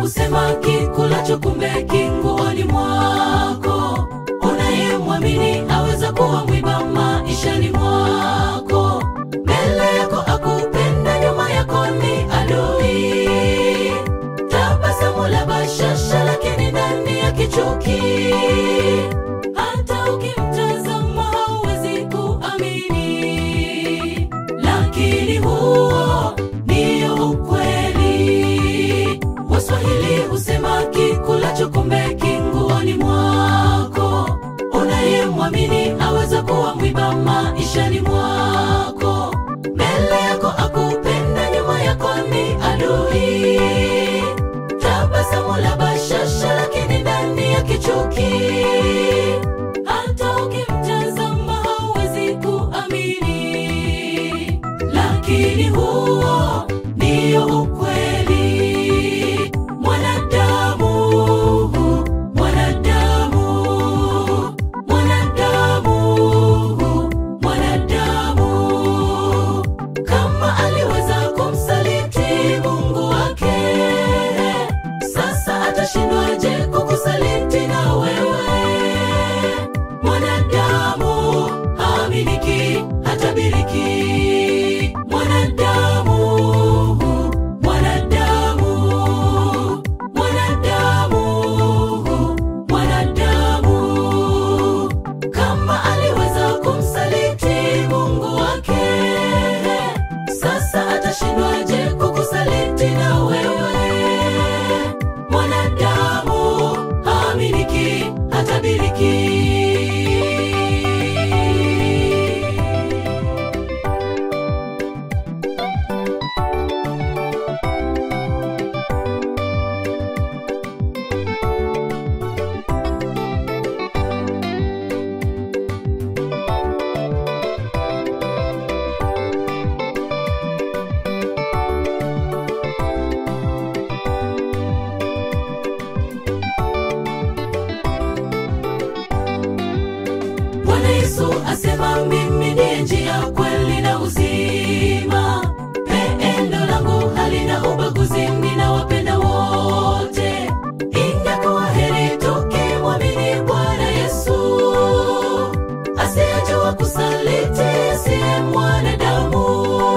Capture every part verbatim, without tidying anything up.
husema kikulacho kumbe kinguoni mwako. Unayemwamini aweza kuwa mwiba maishani mwako. Mbele yako akupenda, nyuma yako ni adui. Tabasamu la bashasha lakini ndani ya kichuki. Hata ukimtazama hauwezi kuamini, lakini huo ndio ukweli. Waswahili husema kikulacho kumbe kinguoni mwako. Unayemwamini aweza kuwa mwiba maishani mwako. Mbele yako akupenda, nyuma yako ni adui. Tabasamu la bashasha lakini ndani ya kichuki. Hata ukimtazama hauwezi kuamini, lakini huo ndio ukweli. Mwanadamu, mwanadamu, mwanadamu, mwanadamu. Kama aliweza kumsaliti Mungu wake, sasa atashindwaje kukusaliti na wewe? Mwanadamu haamiliki, hatabiriki. Mwanadamu, mwanadamu, mwanadamu, mwanadamu. Kama aliweza kumsaliti Mungu wake, sasa atashindwaje kukusaliti na wewe? Mwanadamu haamiliki, hatabiriki. Bwana Yesu asema mimi ndiye njia, kweli na uzima. Pendo langu halina ubaguzi, ninawapenda wote. Ingekuwa heri tukimwamini Bwana Yesu, asiyejua kusaliti, asiye mwanadamu.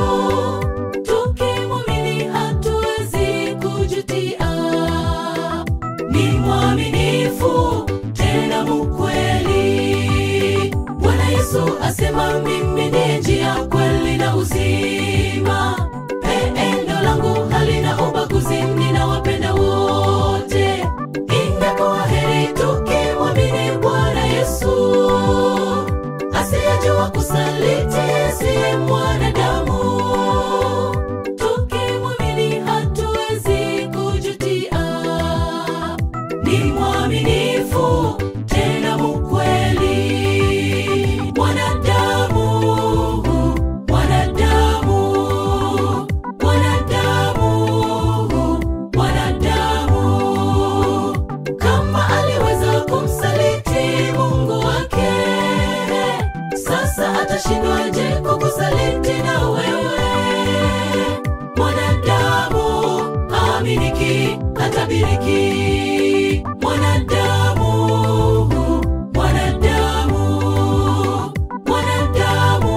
Tukimwamini hatuwezi kujutia. Ni mwaminifu tena mkweli. Bwana Yesu asema mimi ndiye njia, kweli na uzima. Pendo langu halina ubaguzi, ninawapenda wote. Ingekuwa heri tukimwamini Bwana Yesu, asiyejua kusaliti, asiye mwanadamu. Tukimwamini hatuwezi kujutia. Ni mwaminifu tena mkweli. Mwanadamu, mwanadamu, mwanadamu, mwanadamu. Kama aliweza kumsaliti Mungu wake, sasa atashindwaje kukusaliti na wewe? Mwanadamu haamiliki, hatabiriki. Mwanadamu, mwanadamu, mwanadamu,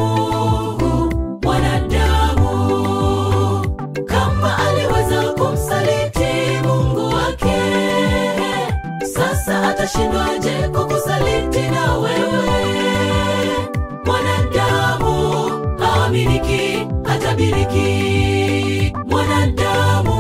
mwanadamu. Kama aliweza kumsaliti Mungu wake, sasa atashindwaje kukusaliti na wewe? Mwanadamu haamiliki, hatabiriki. Mwanadamu